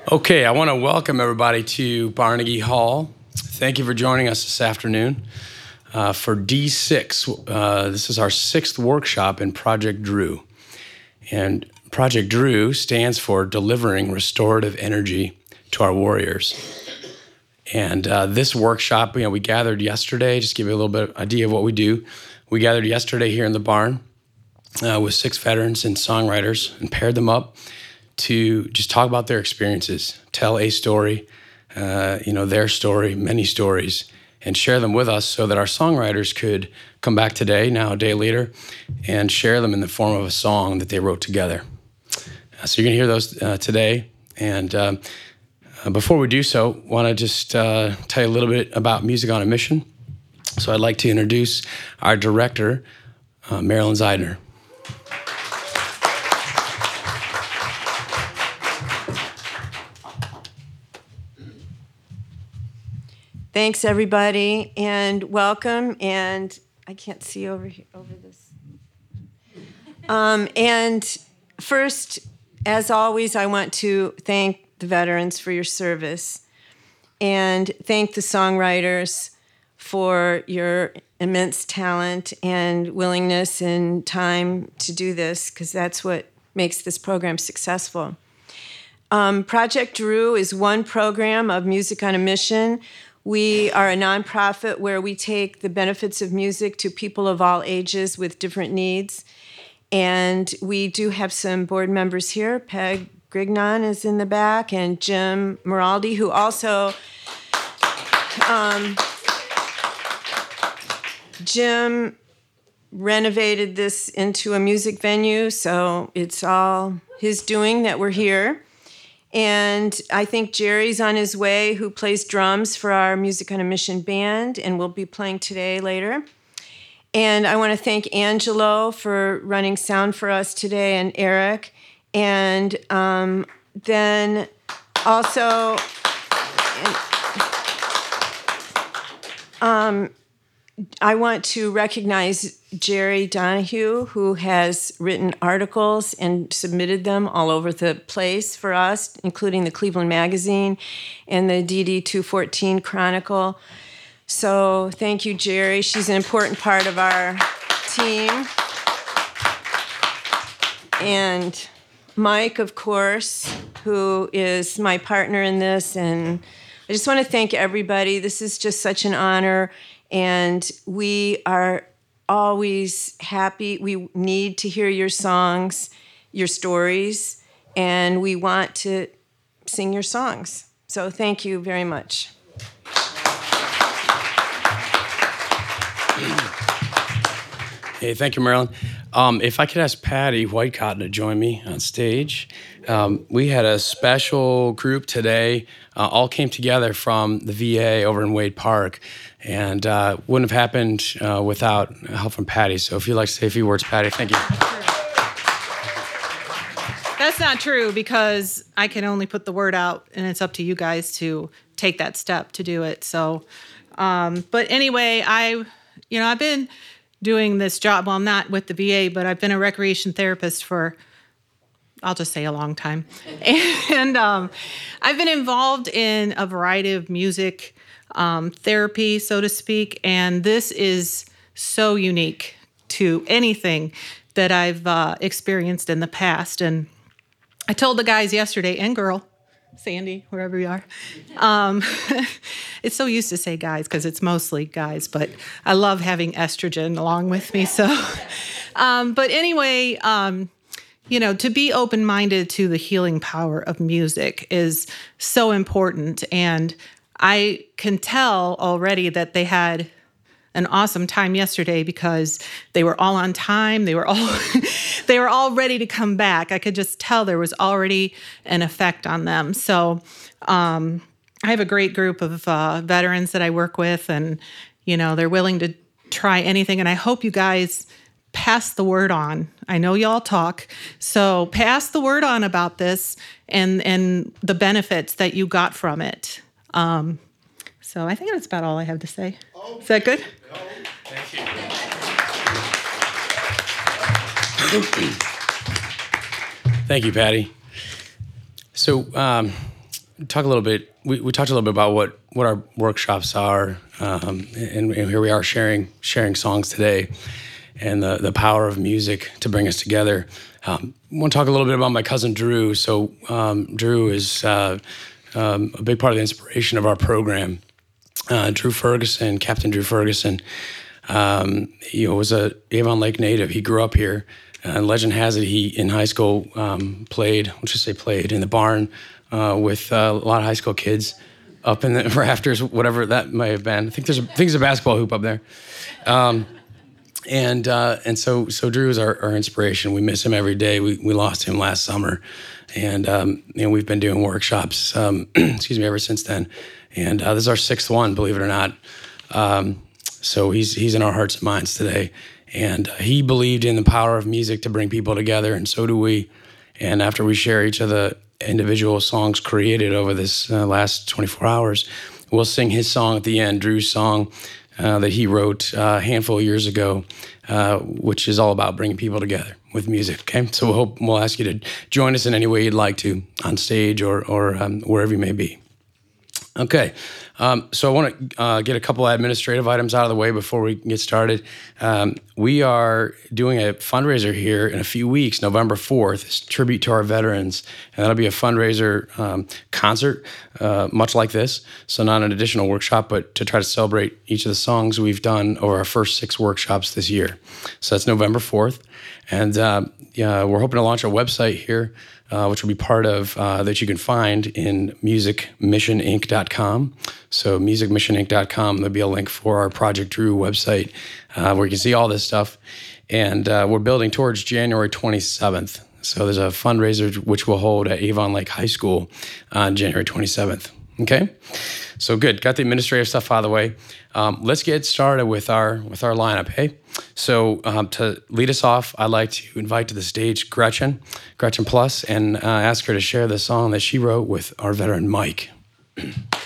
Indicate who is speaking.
Speaker 1: Okay, I want to welcome everybody to Barnegie Hall. Thank you for joining us this afternoon for D6. This is our 6th workshop in Project Drew. And Project Drew stands for Delivering Restorative Energy to Our Warriors. And this workshop, we gathered yesterday, just to give you a little bit of idea of what we do. We gathered yesterday here in the barn with 6 veterans and songwriters and paired them up to just talk about their experiences, tell a story, their story, many stories, and share them with us so that our songwriters could come back today, now a day later, and share them in the form of a song that they wrote together. So you're gonna hear those today. And before we do so, want to just tell you a little bit about Music on a Mission. So I'd like to introduce our director, Marilyn Zeidner.
Speaker 2: Thanks, everybody, and welcome. And I can't see over this. And first, as always, I want to thank the veterans for your service and thank the songwriters for your immense talent and willingness and time to do this, because that's what makes this program successful. Project Drew is one program of Music on a Mission. We are a nonprofit where we take the benefits of music to people of all ages with different needs. And we do have some board members here. Peg Grignon is in the back, and Jim Moraldi, who also, Jim renovated this into a music venue, so it's all his doing that we're here. And I think Jerry's on his way, who plays drums for our Music on a Mission band, and will be playing today later. And I want to thank Angelo for running sound for us today, and Eric. And then also, I want to recognize Jerry Donahue, who has written articles and submitted them all over the place for us, including the Cleveland Magazine and the DD 214 Chronicle. So thank you, Jerry. She's an important part of our team. And Mike, of course, who is my partner in this. And I just want to thank everybody. This is just such an honor. And we are always happy. We need to hear your songs, your stories, and we want to sing your songs. So thank you very much.
Speaker 1: Hey, thank you, Marilyn. If I could ask Patty Whitecotton to join me on stage. We had a special group today, all came together from the VA over in Wade Park, and wouldn't have happened without help from Patty. So if you'd like to say a few words, Patty, thank you.
Speaker 3: That's not true, because I can only put the word out, and it's up to you guys to take that step to do it. So, but anyway, I've been doing this job. Well, I'm not with the VA, but I've been a recreation therapist for, I'll just say, a long time. And I've been involved in a variety of music therapy, so to speak. And this is so unique to anything that I've experienced in the past. And I told the guys yesterday, and girl, Sandy, wherever you are. It's so used to say guys because it's mostly guys, but I love having estrogen along with me. So, but anyway, to be open-minded to the healing power of music is so important. And I can tell already that they had an awesome time yesterday because they were all on time. They were all ready to come back. I could just tell there was already an effect on them. So I have a great group of veterans that I work with, and they're willing to try anything. And I hope you guys pass the word on. I know y'all talk, so pass the word on about this and the benefits that you got from it. So I think that's about all I have to say. Is that good?
Speaker 1: Thank you. Thank you, Patty. So talk a little bit. We talked a little bit about what our workshops are, and here we are sharing songs today, and the power of music to bring us together. I want to talk a little bit about my cousin Drew. So Drew is a big part of the inspiration of our program. Drew Ferguson, Captain Drew Ferguson, was a Avon Lake native. He grew up here. And legend has it he, in high school, played in the barn with a lot of high school kids up in the rafters, whatever that may have been. I think there's a basketball hoop up there. And so Drew is our inspiration. We miss him every day. We lost him last summer. And we've been doing workshops, ever since then. And this is our 6th one, believe it or not. So he's in our hearts and minds today. And he believed in the power of music to bring people together, and so do we. And after we share each of the individual songs created over this last 24 hours, we'll sing his song at the end, Drew's song that he wrote a handful of years ago, which is all about bringing people together with music, okay? So we'll ask you to join us in any way you'd like to, on stage or wherever you may be. Okay, so I want to get a couple of administrative items out of the way before we get started. We are doing a fundraiser here in a few weeks, November 4th. It's a tribute to our veterans, and that'll be a fundraiser concert, much like this. So not an additional workshop, but to try to celebrate each of the songs we've done over our first 6 workshops this year. So that's November 4th, and we're hoping to launch a website here, which will be part of that you can find in musicmissioninc.com. So musicmissioninc.com, there'll be a link for our Project Drew website where you can see all this stuff. And we're building towards January 27th. So there's a fundraiser which we'll hold at Avon Lake High School on January 27th. Okay? So good. Got the administrative stuff out of the way. Let's get started with our lineup, hey? So to lead us off, I'd like to invite to the stage Gretchen Plus, and ask her to share the song that she wrote with our veteran Mike.